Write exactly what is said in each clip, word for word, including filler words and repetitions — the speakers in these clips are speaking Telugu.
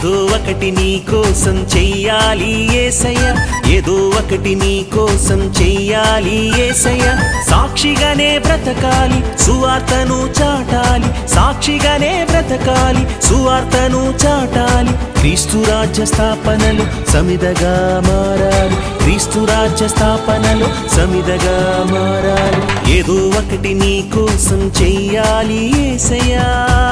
ఏదో ఒకటి నీ కోసం చెయ్యాలి యేసయ్య, ఏదో ఒకటి నీ కోసం చెయ్యాలి యేసయ్య. సాక్షిగానే బ్రతకాలి, సువార్తను చాటాలి, సాక్షిగానే బ్రతకాలి, సువార్తను చాటాలి. క్రీస్తు రాజ్య స్థాపనలు సమిదగా మారాలి, క్రీస్తు రాజ్య స్థాపనలు సమిదగా మారాలి. ఏదో ఒకటి నీ కోసం చెయ్యాలి యేసయ్యా.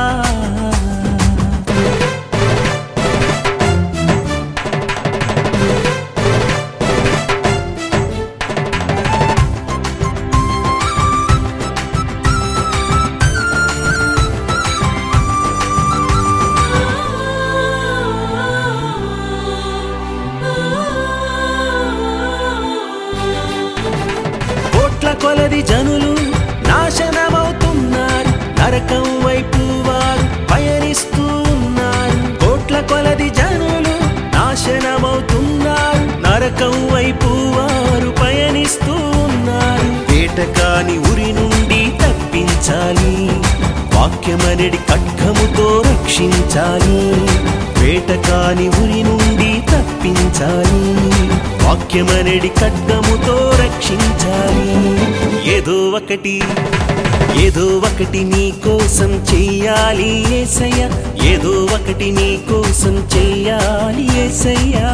కొలది జనులు నాశనమవుతున్నారు, నరకం వైపు వారు పయనిస్తూ ఉన్నారు. కోట్ల కొలది జనులు నాశనమవుతున్నారు, నరకం వైపు వారు పయనిస్తూ ఉన్నారు. వేటకాని ఉరి నుండి తప్పించాలి, వాక్యమనడి ఖడ్గముతో రక్షించాలి. వేటకాని ఉరి నుండి తప్పించాలి, వాక్యమనడి ఖడ్గముతో రక్షించాలి. ఏదో ఒకటి ఏదో ఒకటి నీ కోసం చెయ్యాలి యేసయ్య, ఏదో ఒకటి నీ కోసం చెయ్యాలి యేసయ్యా.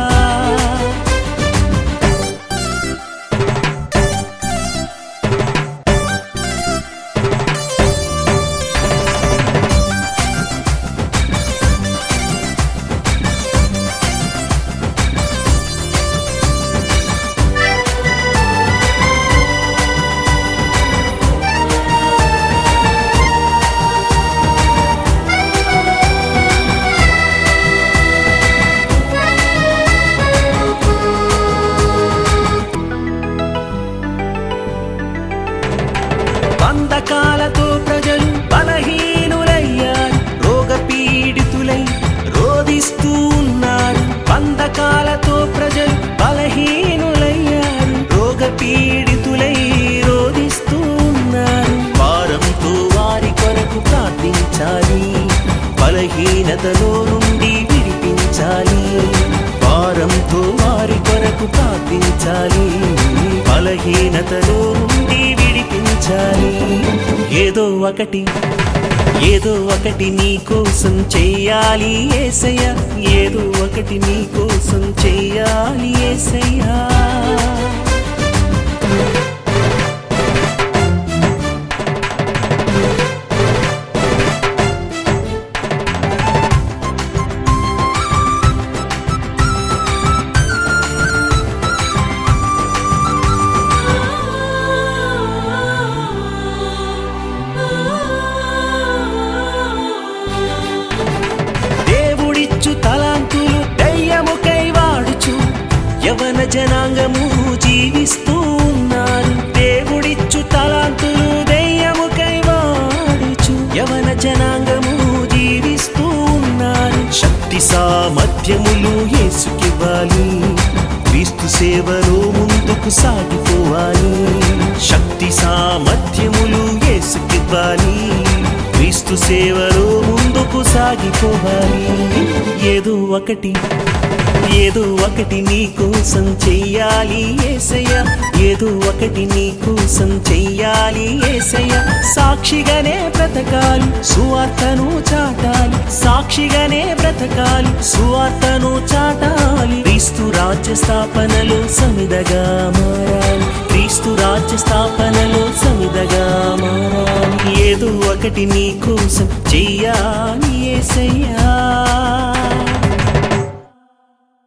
బంధకాలతో ప్రజలు బలహీనులయ్యారు, రోగ పీడితులై రోదిస్తూ ఉన్నారు. బంధకాలతో ప్రజలు బలహీనులయ్యారు, రోగ పీడితులై రోదిస్తూ ఉన్నారు. భారంతో వారి కొరకు ప్రార్థించాలి, బలహీనతలో నుండి విడిపించాలి. భారంతో వారి కొరకు ప్రార్థించాలి, బలహీనతలో నుండి విడిపించాలి. ఏదో ఒకటి ఏదో ఒకటి నీ కోసం చెయ్యాలి యేసయ్య, ఏదో ఒకటి నీ కోసం చెయ్యాలి యేసయ్యా. తలాంతులు దయ్యముకై వాడుచు యవన జనాంగము జీవిస్తూ ఉన్నారు. దేవుడిచ్చు తలాంతులు దయ్యముకై వాడుచు యవన జనాంగము జీవిస్తూ ఉన్నారు. శక్తి సామర్థ్యములు యేసుకివ్వాలి, క్రీస్తు సేవలో ముందుకు సాగిపోవాలి. శక్తి సామర్థ్యములు యేసుకివ్వాలి, క్రీస్తు సేవలో ముందుకు సాగిపోవాలి. ఏదో ఒకటి ఏదో ఒకటి నీ కోసం చెయ్యాలి యేసయ్య, ఏదో ఒకటి నీ కోసం చెయ్యాలి యేసయ్య. సాక్షిగానే బ్రతకాలి, సువార్తను చాటాలి, సాక్షిగానే బ్రతకాలి, సువార్తను చాటాలి. క్రీస్తు రాజ్య స్థాపనలో సమిదగా మారాలి, క్రీస్తు రాజ్య స్థాపనలో సమిదగా మారాలి. ఏదో ఒకటి నీ కోసం చెయ్యాలి యేసయ్యా.